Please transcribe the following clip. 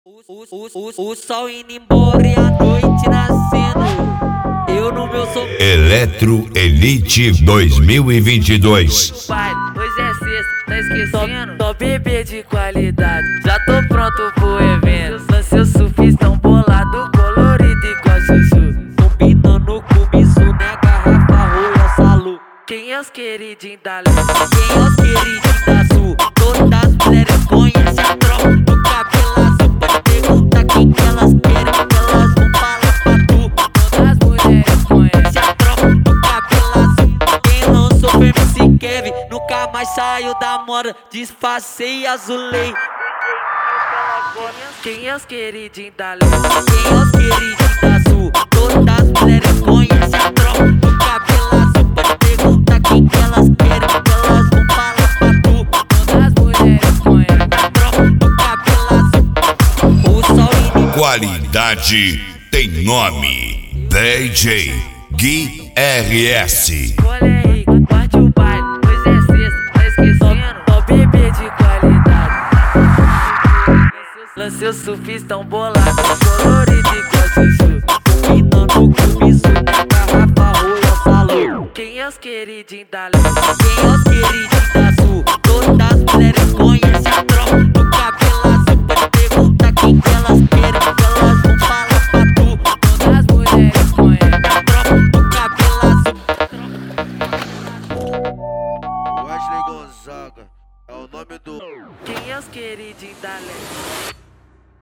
O sol indo embora e a noite nascendo. Eu no meu sofá. Eletro Elite 2022. Pai, hoje é sexta, tá esquecendo? Só bebê de qualidade. Já tô pronto pro evento. Lancei o surfistão bolado, colorido igual Chuchu. Combinando com isso, né? Garrafa, rola, salu. Quem é os queridinhos da lei? Quem é os queridinhos da sul? Todas as mulheres conhecem a tropa do cabelo azul. Pode perguntar quem que elas querem, que elas vão falar pra tu. Todas as mulheres conhecem a tropa do cabelo azul. Quem lançou foi MC Kevin, nunca mais saiu da moda. Disfarcei e azulei. Quem é os queridinhos da lei? Quem é os queridinhos da sul? Todas as mulheres conhecem a tropa do cabelo azul. Pode perguntar quem que elas querem, que elas vão falar pra tu. Todas as mulheres conhecem a tropa do cabelo azul. O sol indo. Qualidade tem nome. DJ Gui RS. Olha aí, parte o baile, hoje é sexta, tá esquecendo? Só bebê de qualidade. Lancei o surfistão bolado, colorido igual Chuchu. Combinando com isso, né? Garrafa, rola, salão. Quem é os queridinhos da lei? Quem é os queridinhos da sul? Todas as mulheres conhecem a tropa do cabelo.